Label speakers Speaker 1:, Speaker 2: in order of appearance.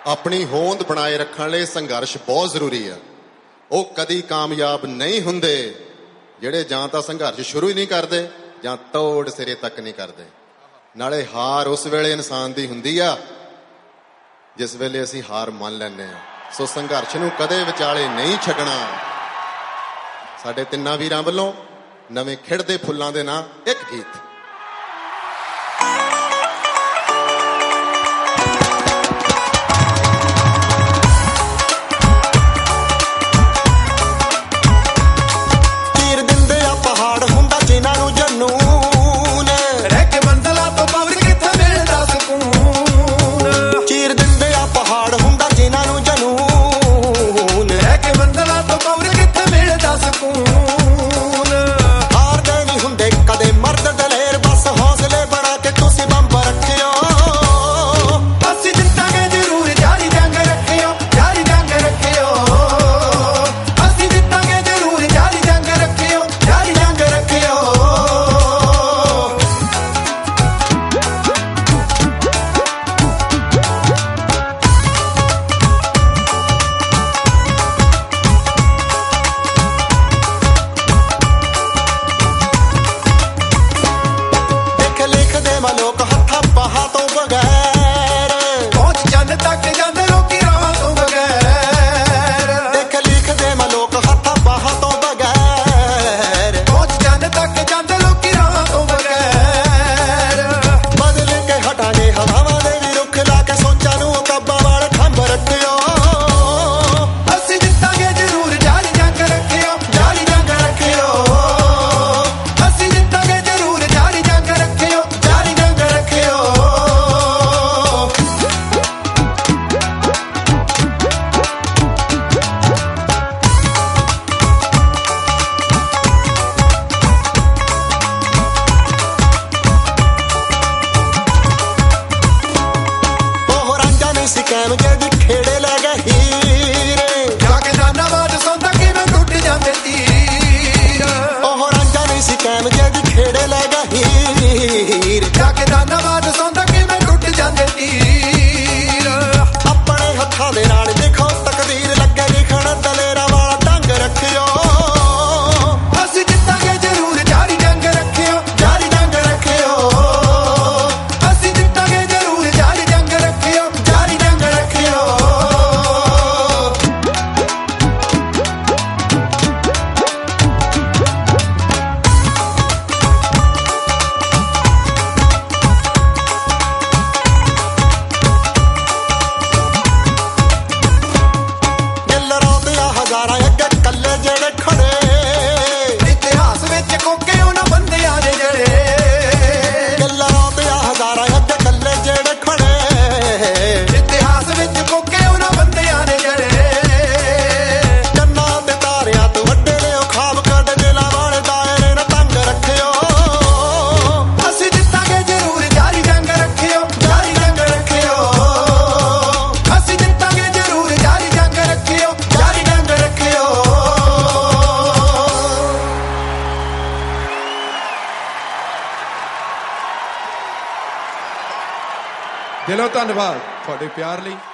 Speaker 1: ਆਪਣੀ ਹੋਂਦ ਬਣਾਏ ਰੱਖਣ ਲਈ ਸੰਘਰਸ਼ ਬਹੁਤ ਜ਼ਰੂਰੀ ਆ। ਉਹ ਕਦੀ ਕਾਮਯਾਬ ਨਹੀਂ ਹੁੰਦੇ ਜਿਹੜੇ ਜਾਂ ਤਾਂ ਸੰਘਰਸ਼ ਸ਼ੁਰੂ ਹੀ ਨਹੀਂ ਕਰਦੇ ਜਾਂ ਤੋੜ ਸਿਰੇ ਤੱਕ ਨਹੀਂ ਕਰਦੇ। ਨਾਲੇ ਹਾਰ ਉਸ ਵੇਲੇ ਇਨਸਾਨ ਦੀ ਹੁੰਦੀ ਆ ਜਿਸ ਵੇਲੇ ਅਸੀਂ ਹਾਰ ਮੰਨ ਲੈਂਦੇ ਹਾਂ। ਸੋ ਸੰਘਰਸ਼ ਨੂੰ ਕਦੇ ਵਿਚਾਲੇ ਨਹੀਂ ਛੱਡਣਾ। ਸਾਡੇ ਤਿੰਨਾਂ ਵੀਰਾਂ ਵੱਲੋਂ ਨਵੇਂ ਖਿੜਦੇ ਫੁੱਲਾਂ ਦੇ ਨਾਂ ਇੱਕ ਗੀਤ।
Speaker 2: ਦਿਲੋਂ ਧੰਨਵਾਦ ਤੁਹਾਡੇ ਪਿਆਰ ਲਈ।